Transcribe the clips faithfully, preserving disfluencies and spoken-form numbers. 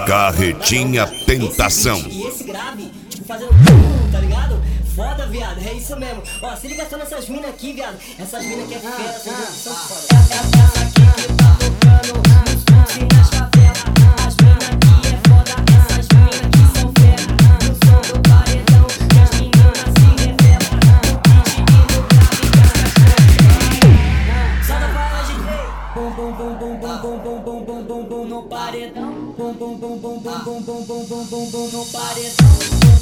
Carretinha Tentação. E esse grave, tipo, fazendo pum, tá ligado? Foda, viado, é isso mesmo. Ó, se liga só nessas minas aqui, viado. Essas minas aqui é fera, essas minas são foda. Essa aqui que tá tocando nos fundos e nas favelas. As minas aqui é foda, essas minas aqui são fera. No som do paredão, que as meninas se revelam. No beat e no grave, que as caixões. Solta pra ela, D J. Bum, bum, bum, bum, bum, bum, bum, bum, bum, bum, bum, no paredão. Bum, bum, bum, bum, bum, bum, bum, bum, bum, bum, bum, no paredão.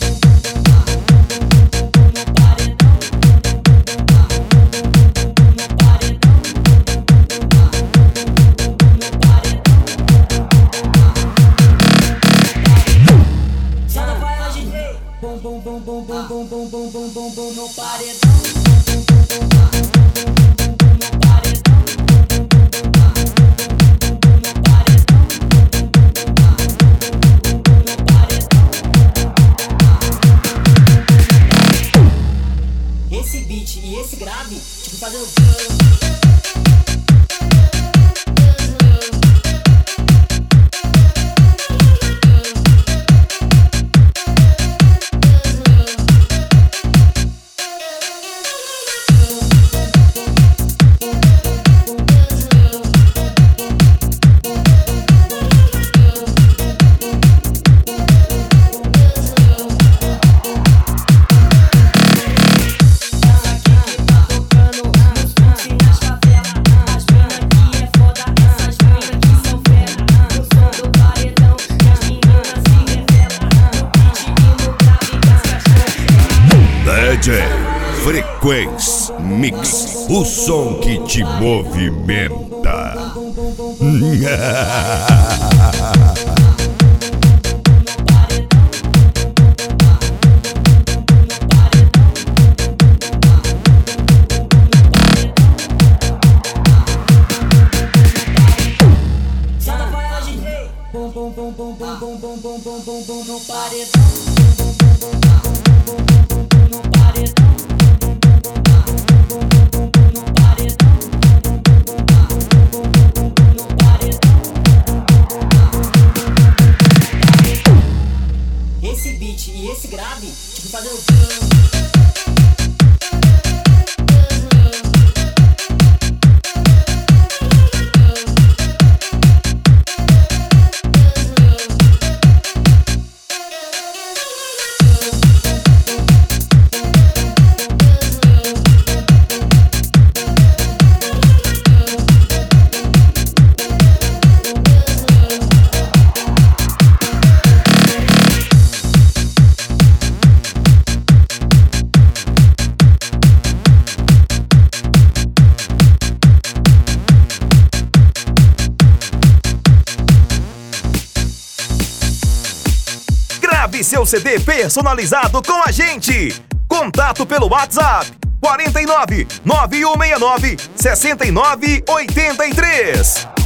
Bum bum bum bum bum bum bum bum bum bum bum no paredão. Esse beat e esse grave, tipo fazendo. D J Frequência Mix, o som que te movimenta. Bum bum bum bum bum bum bum bum bum bum bum no paredão. Esse beat e esse grave, tipo fazendo. Grave seu C D personalizado com a gente. Contato pelo WhatsApp quatro nove nove um seis nove, seis nove oito três.